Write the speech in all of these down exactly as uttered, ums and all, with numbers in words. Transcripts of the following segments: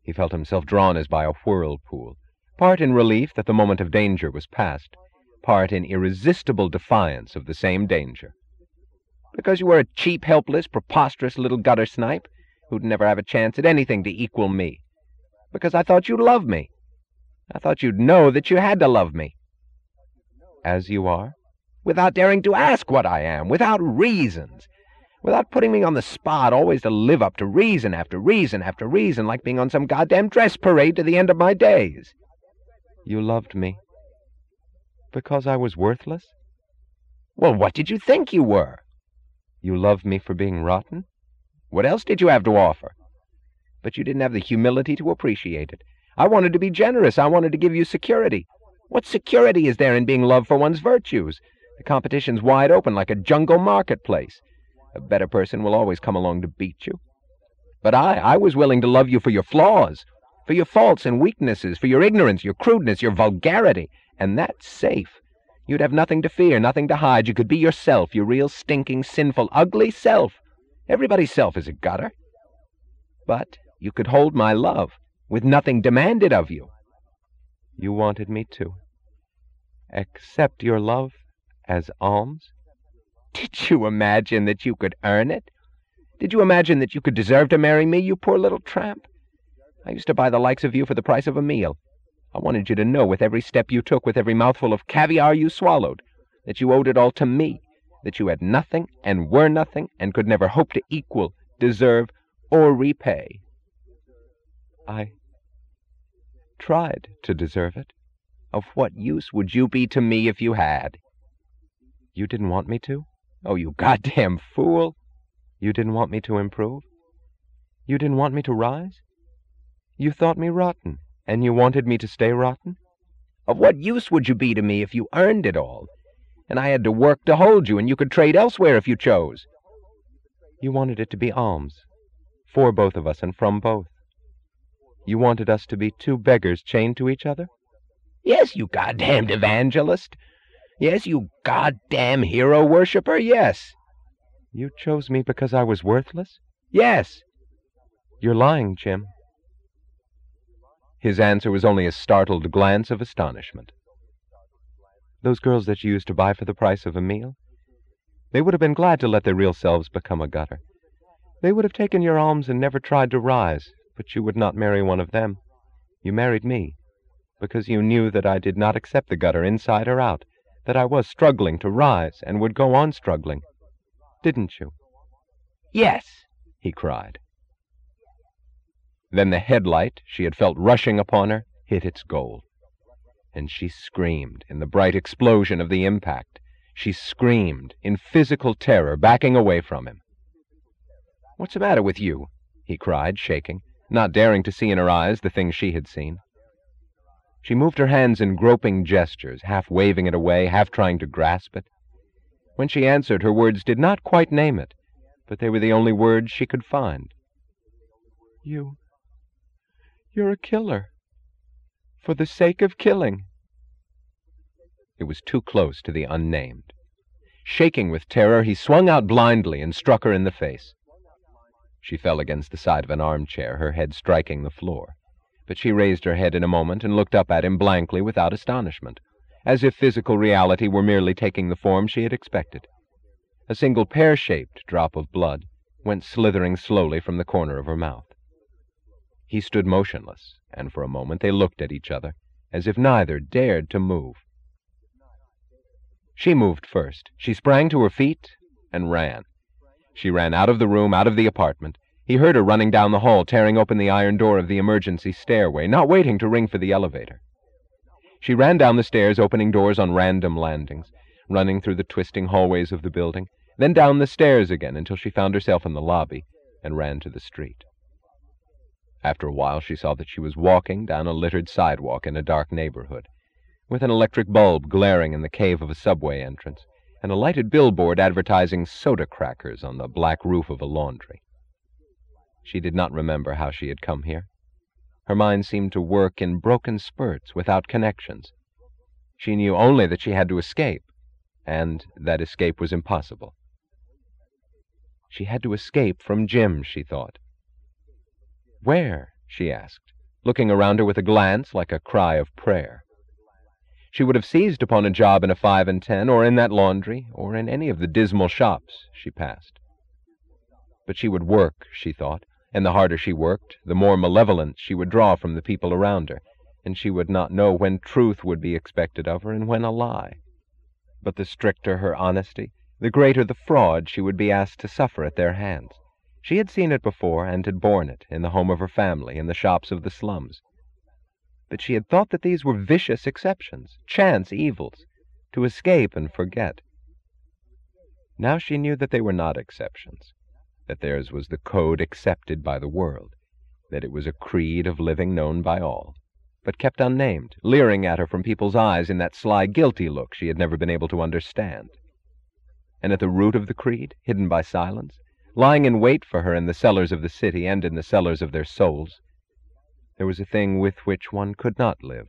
He felt himself drawn as by a whirlpool, part in relief that the moment of danger was past, part in irresistible defiance of the same danger. Because you were a cheap, helpless, preposterous little gutter snipe who'd never have a chance at anything to equal me. Because I thought you'd love me. I thought you'd know that you had to love me. As you are? Without daring to ask what I am, without reasons, without putting me on the spot, always to live up to reason after reason after reason, like being on some goddamn dress parade to the end of my days. You loved me because I was worthless? Well, what did you think you were? You loved me for being rotten? What else did you have to offer? But you didn't have the humility to appreciate it. I wanted to be generous. I wanted to give you security. What security is there in being loved for one's virtues? The competition's wide open like a jungle marketplace. A better person will always come along to beat you. But I, I was willing to love you for your flaws, for your faults and weaknesses, for your ignorance, your crudeness, your vulgarity, and that's safe. You'd have nothing to fear, nothing to hide. You could be yourself, your real stinking, sinful, ugly self. Everybody's self is a gutter. But you could hold my love, with nothing demanded of you. You wanted me to accept your love as alms? Did you imagine that you could earn it? Did you imagine that you could deserve to marry me, you poor little tramp? I used to buy the likes of you for the price of a meal. I wanted you to know with every step you took, with every mouthful of caviar you swallowed, that you owed it all to me, that you had nothing and were nothing and could never hope to equal, deserve, or repay. I tried to deserve it. Of what use would you be to me if you had? You didn't want me to? Oh, you goddamn fool! You didn't want me to improve? You didn't want me to rise? You thought me rotten, and you wanted me to stay rotten? Of what use would you be to me if you earned it all, and I had to work to hold you, and you could trade elsewhere if you chose? You wanted it to be alms, for both of us and from both. You wanted us to be two beggars chained to each other? Yes, you goddamned evangelist. Yes, you goddamn hero worshiper, yes. You chose me because I was worthless? Yes. You're lying, Jim. His answer was only a startled glance of astonishment. Those girls that you used to buy for the price of a meal, they would have been glad to let their real selves become a gutter. They would have taken your alms and never tried to rise, but you would not marry one of them. You married me, because you knew that I did not accept the gutter inside or out, that I was struggling to rise and would go on struggling. Didn't you? Yes, he cried. Then the headlight she had felt rushing upon her hit its goal, and she screamed in the bright explosion of the impact. She screamed in physical terror, backing away from him. "What's the matter with you?" he cried, shaking, not daring to see in her eyes the thing she had seen. She moved her hands in groping gestures, half waving it away, half trying to grasp it. When she answered, her words did not quite name it, but they were the only words she could find. You... you're a killer. For the sake of killing. It was too close to the unnamed. Shaking with terror, he swung out blindly and struck her in the face. She fell against the side of an armchair, her head striking the floor. But she raised her head in a moment and looked up at him blankly without astonishment, as if physical reality were merely taking the form she had expected. A single pear-shaped drop of blood went slithering slowly from the corner of her mouth. He stood motionless, and for a moment they looked at each other, as if neither dared to move. She moved first. She sprang to her feet and ran. She ran out of the room, out of the apartment. He heard her running down the hall, tearing open the iron door of the emergency stairway, not waiting to ring for the elevator. She ran down the stairs, opening doors on random landings, running through the twisting hallways of the building, then down the stairs again until she found herself in the lobby and ran to the street. After a while she saw that she was walking down a littered sidewalk in a dark neighborhood, with an electric bulb glaring in the cave of a subway entrance, and a lighted billboard advertising soda crackers on the black roof of a laundry. She did not remember how she had come here. Her mind seemed to work in broken spurts, without connections. She knew only that she had to escape, and that escape was impossible. She had to escape from Jim, she thought. Where? She asked. looking around her with a glance like a cry of prayer. She would have seized upon a job in a five and ten, or in that laundry, or in any of the dismal shops she passed. But she would work, she thought, and the harder she worked, the more malevolence she would draw from the people around her, and she would not know when truth would be expected of her and when a lie. But the stricter her honesty, the greater the fraud she would be asked to suffer at their hands. She had seen it before and had borne it in the home of her family, in the shops of the slums. But she had thought that these were vicious exceptions, chance evils, to escape and forget. Now she knew that they were not exceptions, that theirs was the code accepted by the world, that it was a creed of living known by all, but kept unnamed, leering at her from people's eyes in that sly, guilty look she had never been able to understand. And at the root of the creed, hidden by silence, lying in wait for her in the cellars of the city and in the cellars of their souls, there was a thing with which one could not live.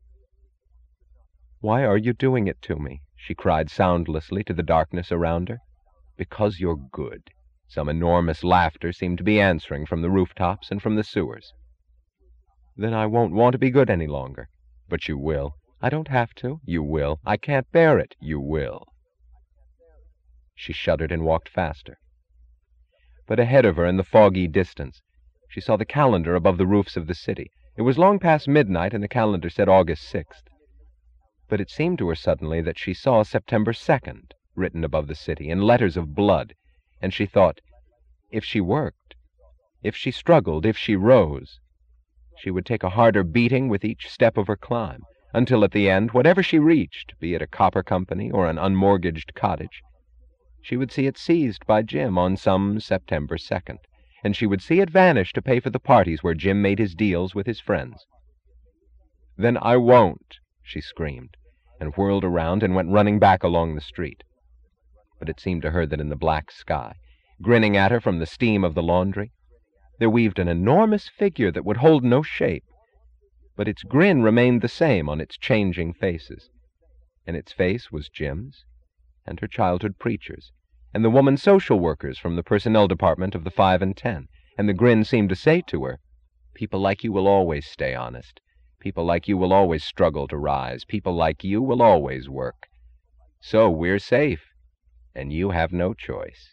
"Why are you doing it to me?" she cried soundlessly to the darkness around her. "Because you're good." Some enormous laughter seemed to be answering from the rooftops and from the sewers. "Then I won't want to be good any longer." "But you will." "I don't have to." "You will." "I can't bear it." "You will." She shuddered and walked faster. But ahead of her, in the foggy distance, she saw the calendar above the roofs of the city. It was long past midnight, and the calendar said August sixth. But it seemed to her suddenly that she saw September second written above the city in letters of blood, and she thought, if she worked, if she struggled, if she rose, she would take a harder beating with each step of her climb, until at the end, whatever she reached, be it a copper company or an unmortgaged cottage, she would see it seized by Jim on some September second, and she would see it vanish to pay for the parties where Jim made his deals with his friends. "Then I won't," she screamed, and whirled around and went running back along the street. But it seemed to her that in the black sky, grinning at her from the steam of the laundry, there weaved an enormous figure that would hold no shape, but its grin remained the same on its changing faces, and its face was Jim's, and her childhood preacher's, and the woman social workers from the personnel department of the five and ten, and the grin seemed to say to her, "People like you will always stay honest. People like you will always struggle to rise. People like you will always work. So we're safe, and you have no choice."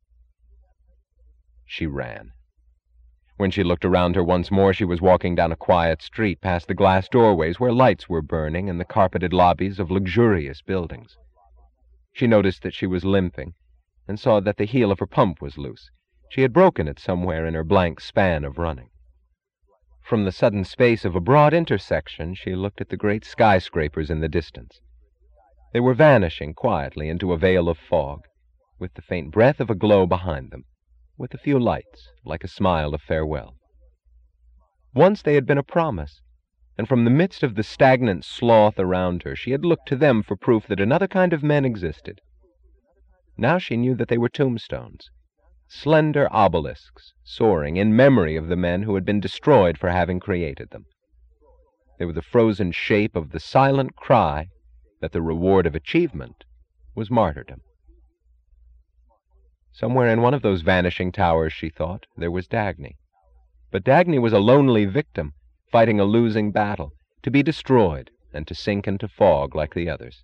She ran. When she looked around her once more, she was walking down a quiet street past the glass doorways where lights were burning in the carpeted lobbies of luxurious buildings. She noticed that she was limping, and saw that the heel of her pump was loose. She had broken it somewhere in her blank span of running. From the sudden space of a broad intersection, she looked at the great skyscrapers in the distance. They were vanishing quietly into a veil of fog, with the faint breath of a glow behind them, with a few lights, like a smile of farewell. Once they had been a promise, and from the midst of the stagnant sloth around her, she had looked to them for proof that another kind of men existed. Now she knew that they were tombstones, slender obelisks, soaring in memory of the men who had been destroyed for having created them. They were the frozen shape of the silent cry that the reward of achievement was martyrdom. Somewhere in one of those vanishing towers, she thought, there was Dagny. But Dagny was a lonely victim, fighting a losing battle, to be destroyed and to sink into fog like the others.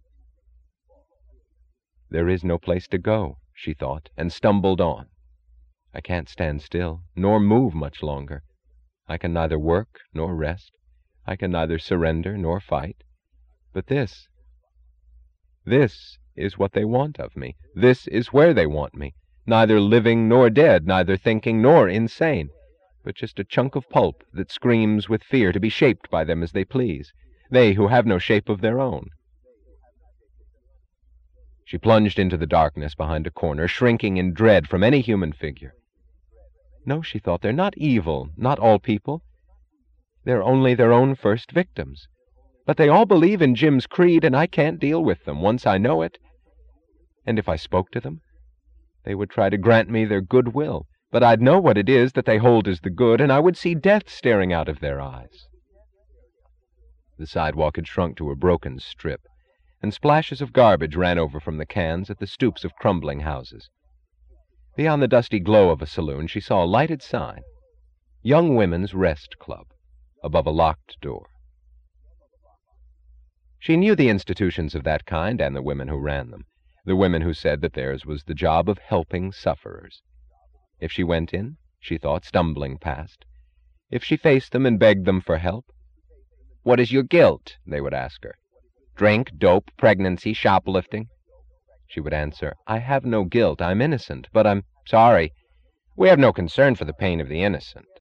There is no place to go, she thought, and stumbled on. I can't stand still, nor move much longer. I can neither work nor rest. I can neither surrender nor fight. But this, this is what they want of me. This is where they want me. Neither living nor dead, neither thinking nor insane, but just a chunk of pulp that screams with fear to be shaped by them as they please, they who have no shape of their own. She plunged into the darkness behind a corner, shrinking in dread from any human figure. No, she thought, they're not evil, not all people. They're only their own first victims. But they all believe in Jim's creed, and I can't deal with them once I know it. And if I spoke to them, they would try to grant me their good will, but I'd know what it is that they hold as the good, and I would see death staring out of their eyes. The sidewalk had shrunk to a broken strip, and splashes of garbage ran over from the cans at the stoops of crumbling houses. Beyond the dusty glow of a saloon, she saw a lighted sign, Young Women's Rest Club. above a locked door. She knew the institutions of that kind and the women who ran them, the women who said that theirs was the job of helping sufferers. If she went in, she thought, stumbling past, if she faced them and begged them for help, "What is your guilt?" they would ask her. "Drink, dope, pregnancy, shoplifting?" She would answer, "I have no guilt. I'm innocent, but I'm sorry. We have no concern for the pain of the innocent."